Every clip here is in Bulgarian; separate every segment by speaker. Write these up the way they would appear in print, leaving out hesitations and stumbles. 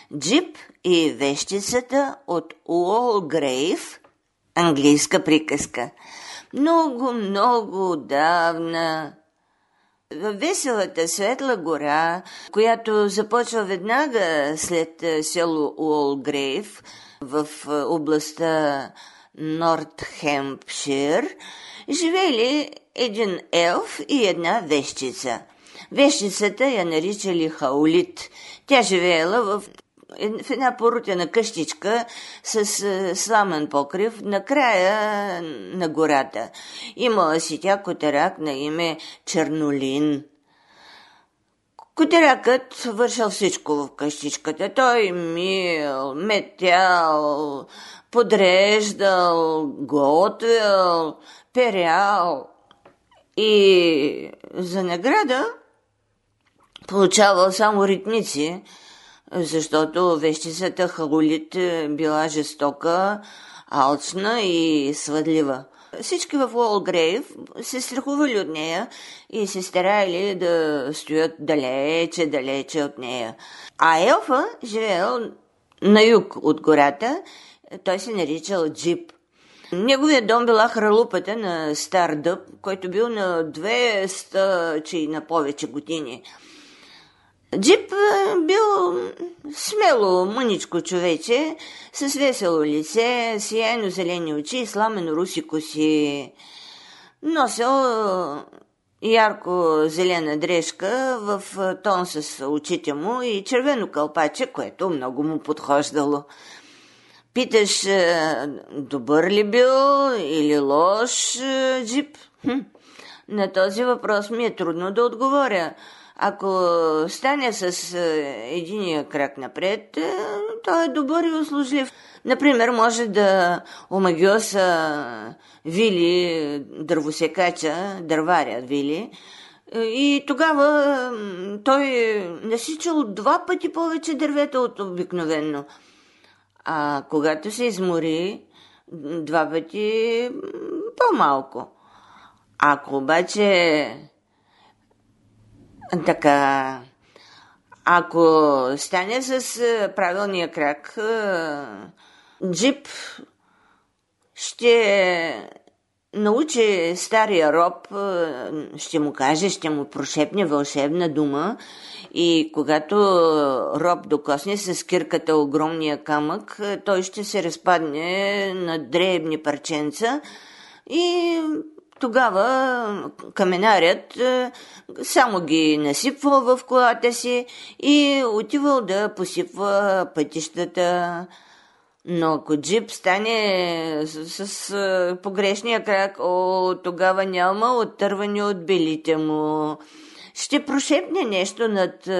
Speaker 1: Джип и вещицата от Уолгрейв, английска приказка. Много, много отдавна във веселата светла гора, която започва веднага след село Уолгрейв в областта Нортхемпшир, живели един елф и една вещица. Вещицата я наричали Хаулит. Тя живеела в една порутена къщичка с сламен покрив на края на гората. Имала си тя котарак на име Чернолин. Котаракът вършил всичко в къщичката. Той мил, метял, подреждал, готвил, перял и за награда получавал само ритници, защото вещицата Хаулит била жестока, алчна и свъдлива. Всички в Уолгрейв се страхували от нея и се старали да стоят далече от нея. А елфа живеел на юг от гората, той се наричал Джип. Неговият дом била хралупата на стар дъб, който бил на 200, че и на повече години. Джип бил смело, мъничко човече, с весело лице, сияйно зелени очи и сламено руси коси. Носил ярко зелена дрежка в тон с очите му и червено кълпаче, което много му подхождало. Питаш, добър ли бил или лош Джип? На този въпрос ми е трудно да отговоря. Ако стане с единия крак напред, той е добър и услужлив. Например, може да омагьоса Вили, дървосекача, дърваря Вили, и тогава той насичал 2 пъти повече дървета от обикновено. А когато се измори, 2 пъти по-малко. Ако обаче така, ако стане с правилния крак, Джип ще научи стария роб, ще му каже, ще му прошепне вълшебна дума и когато роб докосне с кирката огромния камък, той ще се разпадне на дребни парченца и тогава каменарят само ги насипвал в колата си и отивал да посипва пътищата. Но ако Джип стане с погрешния крак, тогава няма оттървани от белите му. Ще прошепне нещо над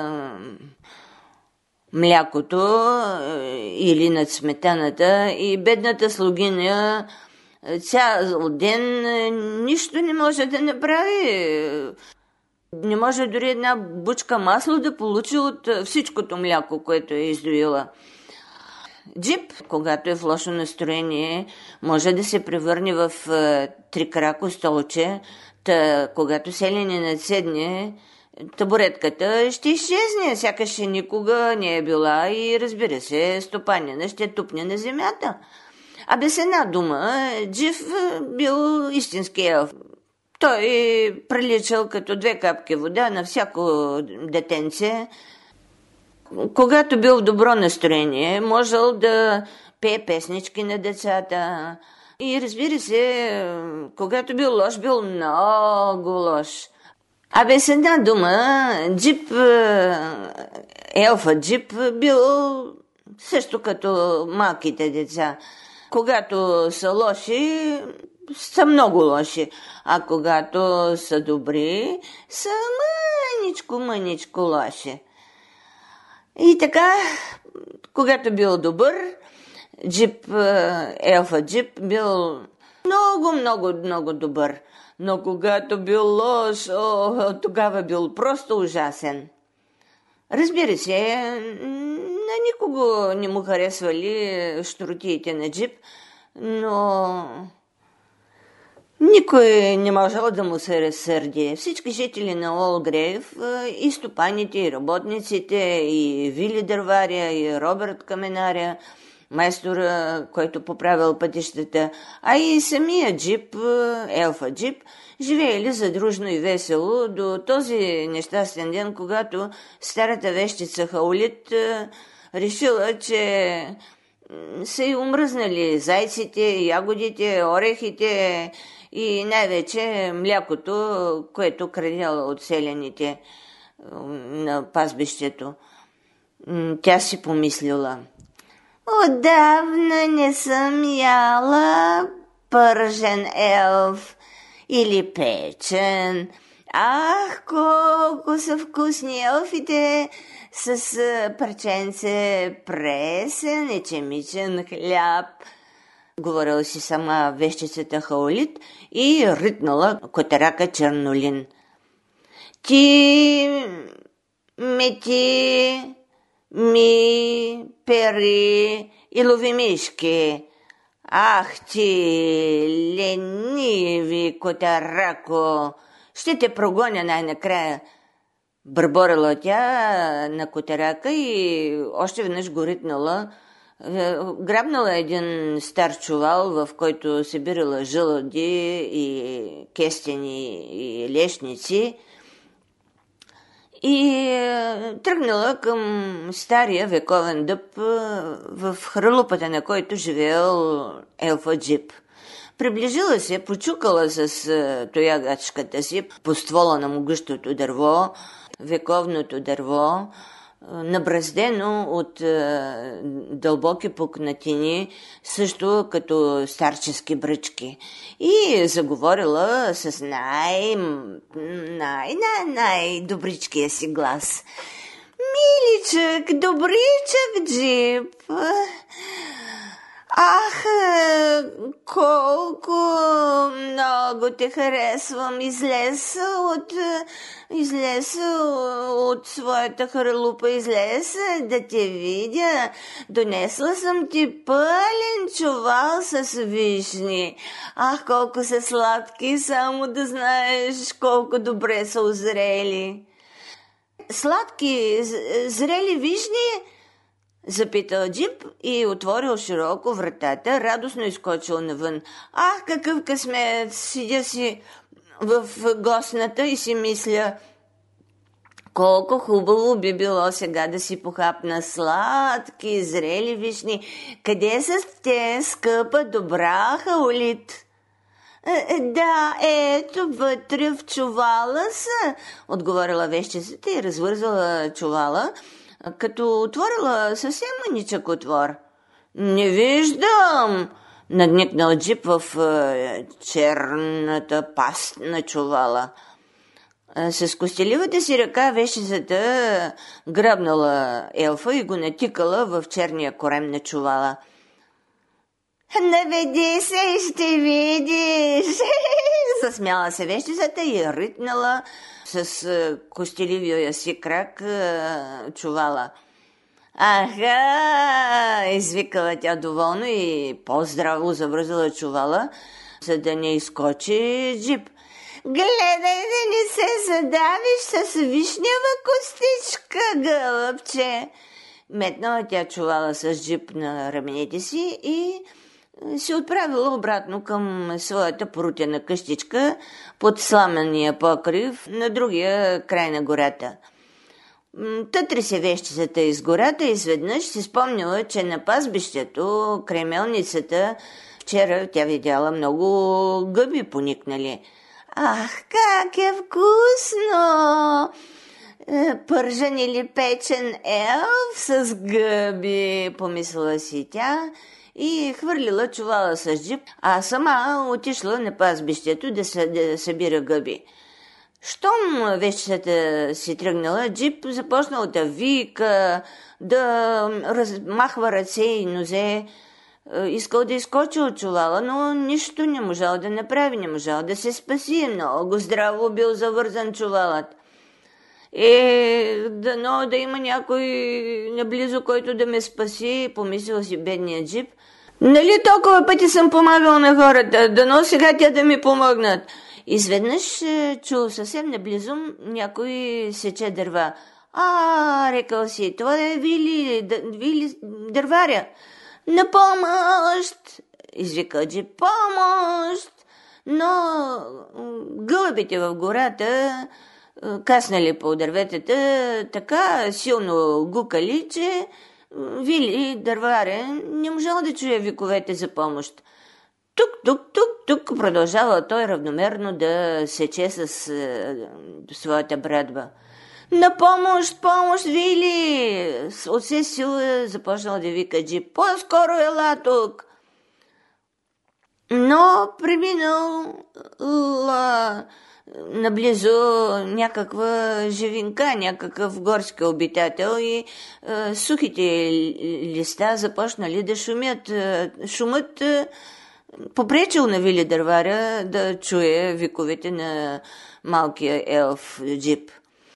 Speaker 1: млякото или над сметаната и бедната слугиня цял ден нищо не може да направи. Не може дори една бучка масло да получи от всичкото мляко, което е издоила. Джип, когато е в лошо настроение, може да се превърне в трикрако столче, когато селяне надседне, табуретката ще изчезне, сякаш никога не е била и, разбира се, стопанина ще тупне на земята. А без една дума, Джип бил истински елф. Той приличал като 2 капки вода на всяко детенце. Когато бил в добро настроение, можел да пее песнички на децата. И разбира се, когато бил лош, бил много лош. А без една дума, Джип, елфът Джип бил също като малките деца. Когато са лоши, са много лоши, а когато са добри, са мъничко лоши. И така, когато бил добър, Джип, елфът Джип бил много добър. Но когато бил лош, тогава бил просто ужасен. Разбира се, на никого не му харесвали щуротиите на Джип, но Никой не можел да му се разсърди. Всички жители на Олгрейв, и стопаните, и работниците, и Вили Дърваря, и Робърт Каменаря, майстора, който поправил пътищата, а и самия Джип, елфа Джип, живеели задружно и весело до този нещастен ден, когато старата вещица Хаолит решила, че са й умръзнали зайците, ягодите, орехите и най-вече млякото, което крадяла от селяните на пазбището. Тя си помислила: отдавна не съм яла пържен елф или печен. Ах, колко са вкусни елфите с парченце пресен и чемичен хляб. Говорила си сама вещицата Хаолит и ритнала котарака Чернолин. Ти мети ми пери и лови мишки. Ах ти, лениви котарако, ще те прогоня най-накрая. Бърборила тя на котарака и още веднъж го ритнала. Грабнала един стар чувал, в който събирала жълъди и кестени и лешници, и тръгнала към стария вековен дъб, в хралупата на който живеел елфа Джип. Приближила се, почукала с тоягачката си по ствола на могъщото дърво, вековното дърво, набраздено от дълбоки пукнатини, също като старчески бръчки. И заговорила с най-добричкия си глас. Миличък, добричък Джип, ах, колко много те харесвам. Излез от своята харлупа, излез да те видя. Донесла съм ти пълен чувал с вишни. Ах, колко са сладки, само да знаеш колко добре са озрели. Сладки, зрели вишни? Запитал Джип и отворил широко вратата, радостно изкочил навън. Ах, какъв късмет! Седя си в гостната и си мисля, колко хубаво би било сега да си похапна сладки, зрели вишни. Къде са те, скъпа, добра Хаолит? Да, ето вътре в чувала са, отговорила вещицата и развързала чувала, като отворила съвсем маничък отвор. Не виждам, надникнал Джип в черната паст на чувала. С костеливата си ръка вещицата грабнала елфа и го натикала в черния корем на чувала. Наведи се и ще видиш! Засмяла се вещицата и ритнала с костеливия си крак чувала. Аха! Извикала тя доволно и по-здраво завързала чувала, за да не изкочи Джип. Гледай да не се задавиш с вишнева костичка, гълъбче! Метнала тя чувала с Джип на раменете си и се отправила обратно към своята порутена къщичка под сламения покрив на другия край на гората. Тътри се вещицата из гората и изведнъж си спомнила, че на пазбището, край мелницата, вчера тя видяла много гъби поникнали. Ах, как е вкусно! Пържен или печен елф с гъби, помислила си тя и хвърлила чувала с Джип, а сама отишла на пазбището да събира гъби. Щом вещицата си тръгнала, Джип започнал да вика, да размахва ръце и нозе. Искал да изкочи от чувала, но нищо не можал да направи, не можал да се спаси. Много здраво бил завързан чувалът. Да има някой наблизо, който да ме спаси, помислил си бедния Джип, Нали толкова пъти съм помагал на хората, дано сега тя да ми помогнат. Изведнъж чул съвсем наблизо някой сече дърва. Рекал си, това е Вили дърваря. На помощ! Извика Джип, помощ! Но гълъбите в гората каснали по дърветата, така силно гукали, че Вили дърваря не можал да чуе виковете за помощ. Тук, продължава той равномерно да сече с своята брадва. На помощ, Вили! От все сила започнал да вика Джип. По-скоро ела тук! Но преминал наблизо някаква живинка, някакъв горски обитател и сухите листа започнали да шумят. Шумът попречил на Вили дърваря да чуе виковете на малкия елф Джип.